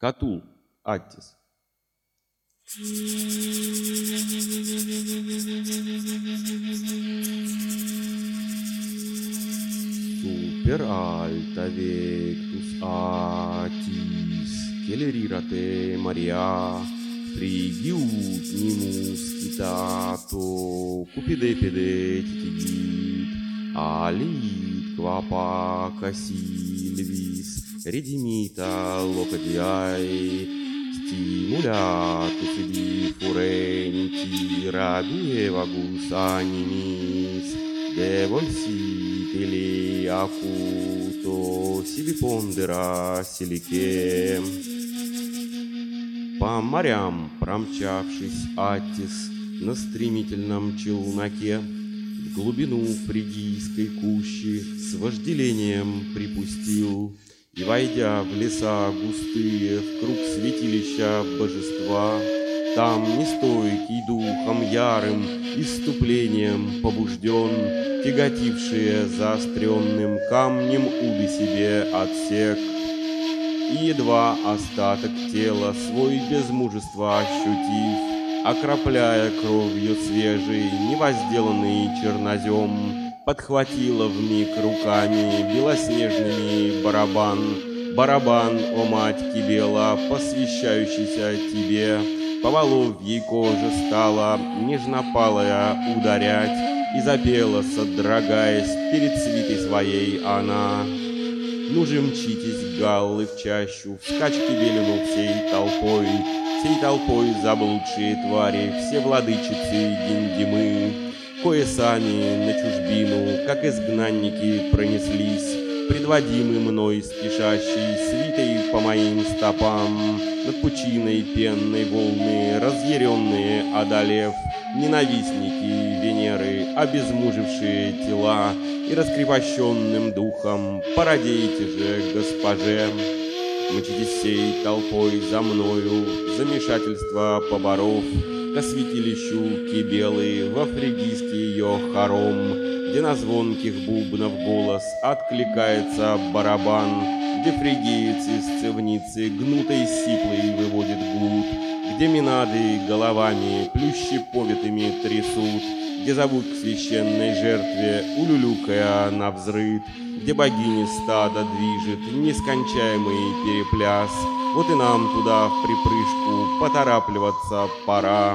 Катул Аттис. Super alta vectus Attis, celerирate Maria, frigiut nimus citato, cupidepede titigit, alit quapa casilvis, redimita locadiae, stimulatus ibi furenti rabievagus animis, devolsitele acuto sibi pondera силике. По морям промчавшись, Аттис на стремительном челноке в глубину фригийской кущи с вожделением припустил и, войдя в леса густые, в круг святилища божества, там нестойкий духом ярым, исступлением побужден, тяготившие заостренным камнем уды себе отсек, и едва остаток тела свой без мужества ощутив, окропляя кровью свежий, невозделанный чернозем, подхватила вмиг руками белоснежными барабан, о мать Кибела, посвящающийся тебе, по воловьей коже стала нежнопалая ударять, и запела, содрогаясь, перед свитой своей она. Ну же мчитесь, галлы, в чащу, вскачь Кибелину всей толпой заблудшие твари, все владычицы Диндимы, кое сами на чужбину, как изгнанники, пронеслись, предводимы мной спешащей свитой по моим стопам, над пучиной пенной волны, разъяренные одолев, ненавистники Венеры, обезмужившие тела, и раскрепощенным духом породейте же, госпоже. Мчитесь всей толпой за мною, замешательство поборов, ко святилищу Кибелы, во фригийский ее хором, где на звонких бубнов голос откликается барабан, где фригиец из цевницы гнутой сиплой выводит гуд, где минады головами плющеповитыми трясут, где зовут к священной жертве, улюлюкая навзрыд, где богини стада движет нескончаемый перепляс. Вот и нам туда в припрыжку поторапливаться пора.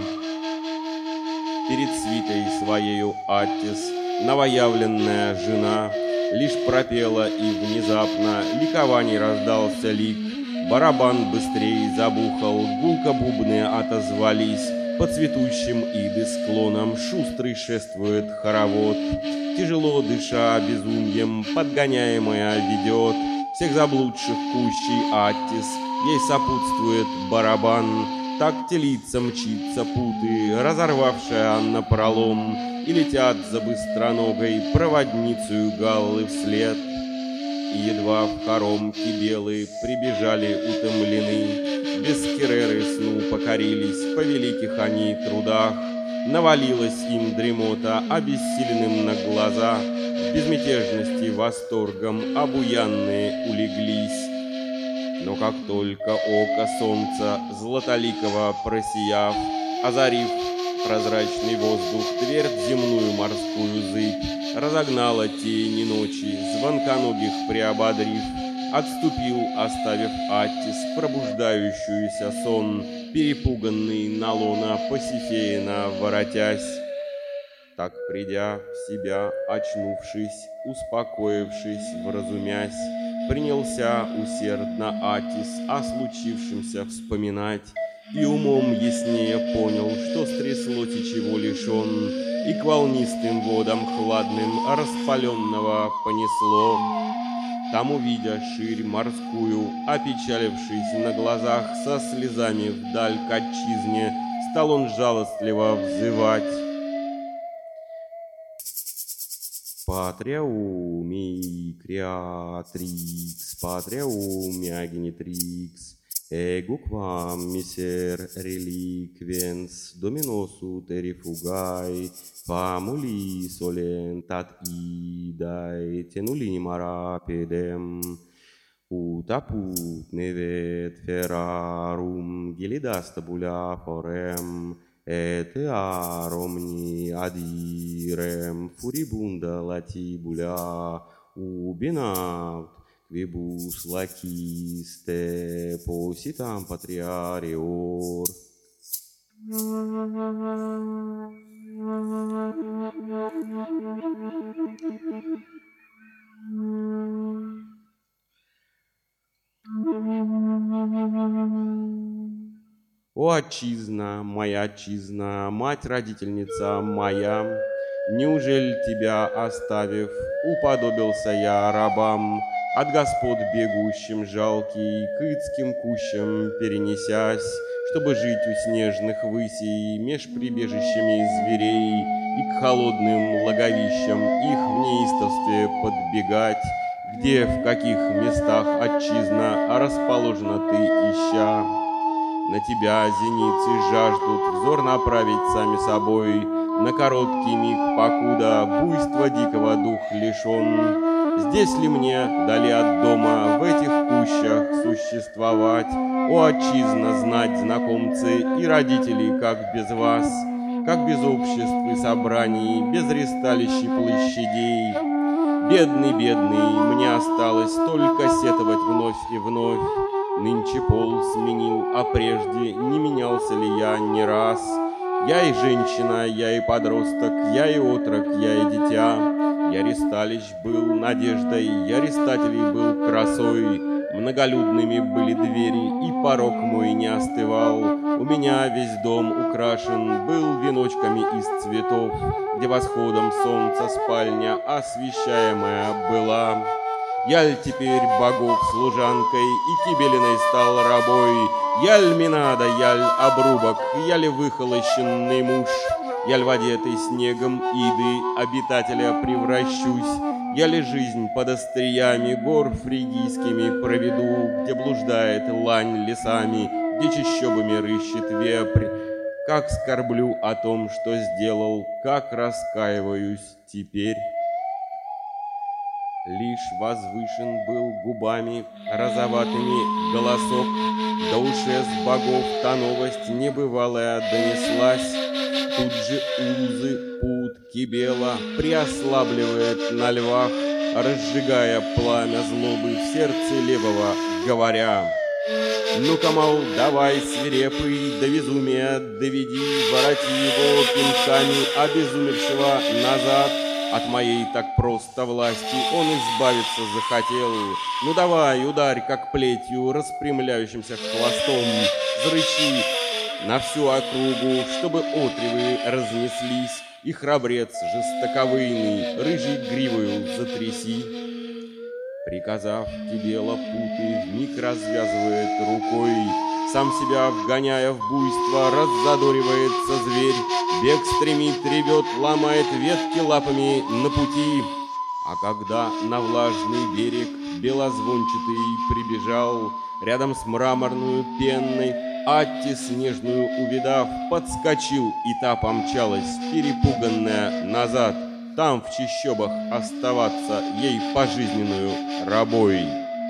Перед свитой своею Аттис, новоявленная жена, лишь пропела, и внезапно ликований раздался лик. Барабан быстрее забухал, гулко бубны отозвались, по цветущим иды склонам шустрый шествует хоровод. Тяжело дыша безумьем, подгоняемая ведет всех заблудших кущей Аттис, ей сопутствует барабан. Так телится, мчится путы, разорвавшая напролом, и летят за быстроногой проводницею галлы вслед. И едва в хором Кибелы прибежали утомлены, без Кереры сну покорились, по великих они трудах. Навалилась им дремота, обессиленным на глаза, в безмятежности восторгом обуянные улеглись. Но как только око солнца, златоликого просияв, озарив прозрачный воздух, твердь земную морскую зыбь, разогнала тени ночи, звонконогих приободрив, отступил, оставив Аттис, пробуждающуюся сон, перепуганный на лона Пасифеина воротясь. Так, придя в себя, очнувшись, успокоившись, вразумясь, принялся усердно Аттис о случившемся вспоминать, и умом яснее понял, что стряслось и чего лишен, и к волнистым водам хладным распаленного понесло. Там, увидя ширь морскую, опечалившись на глазах, со слезами вдаль к отчизне, стал он жалостливо взывать. Patria mi creatrix, patria mea genitrix, ego quam miser reliquens dominos uteri fugae, famuli solentat idae tenulinima rapidem, ut apud nevet ferarum gelidas tabula forem, et ar omni adirem furibunda latibula ubinaut quibus laciste positam patriarior. О, отчизна, мать-родительница моя, неужели тебя оставив, уподобился я рабам, от господ бегущим жалкий, к идским кущам перенесясь, чтобы жить у снежных высей меж прибежищами зверей и к холодным логовищам их в неистовстве подбегать, где, в каких местах, отчизна, расположена ты ища. На тебя зеницы жаждут взор направить сами собой, на короткий миг, покуда буйства дикого дух лишен. Здесь ли мне, вдали от дома, в этих кущах существовать? О, отчизна, знать, знакомцы и родители, как без вас, как без обществ и собраний, без ристалищ и площадей. Бедный, бедный, мне осталось только сетовать вновь и вновь. Нынче пол сменил, а прежде не менялся ли я не раз? Я и женщина, я и подросток, я и отрок, я и дитя. Я ристалищ был надеждой, я ристателей был красой. Многолюдными были двери, и порог мой не остывал. У меня весь дом украшен был веночками из цветов, где восходом солнца спальня освещаемая была. Яль теперь богов служанкой и кибелиной стал рабой, яль Минада, яль обрубок, яль выхолощенный муж, яль в одетый снегом иды обитателя превращусь, яль жизнь под остриями гор фригийскими проведу, где блуждает лань лесами, где чащобами рыщет вепрь. Как скорблю о том, что сделал, как раскаиваюсь теперь. Лишь возвышен был губами розоватыми голосок, до ушей с богов та новость небывалая донеслась. Тут же узы пут Кибела приослабливает на львах, разжигая пламя злобы в сердце левого, говоря: «Ну-ка, мол, давай, свирепый, до безумия доведи, вороти его пинками обезумевшего назад. От моей так просто власти он избавиться захотел. Ну давай, ударь, как плетью, распрямляющимся хвостом, зарычи на всю округу, чтобы отревы разнеслись, и храбрец жестоковыйный рыжей гривою затряси». Приказав, Кибела путы вмиг развязывает рукой, сам себя вгоняя в буйство, раззадоривается зверь, бег стремит, ревет, ломает ветки лапами на пути. А когда на влажный берег белозвончатый прибежал, рядом с мраморную пенной Атти снежную увидав, подскочил, и та помчалась, перепуганная, назад, там в чащобах оставаться ей пожизненную рабой.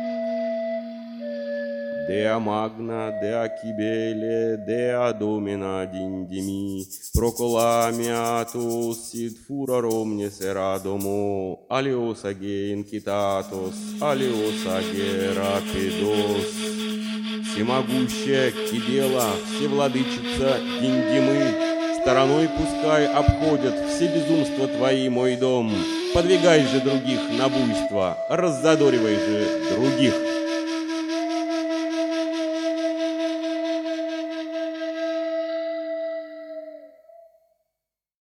Dea magna, dea Cibele, dea domina dindimi, proclamiatus sit furarum nesera domo, alios age incitatos, alios age rapidos. Всемогущая Кибела, всевладычица Диндимы, стороной пускай обходят все безумства твои, мой дом. Подвигай же других на буйство, раззадоривай же других.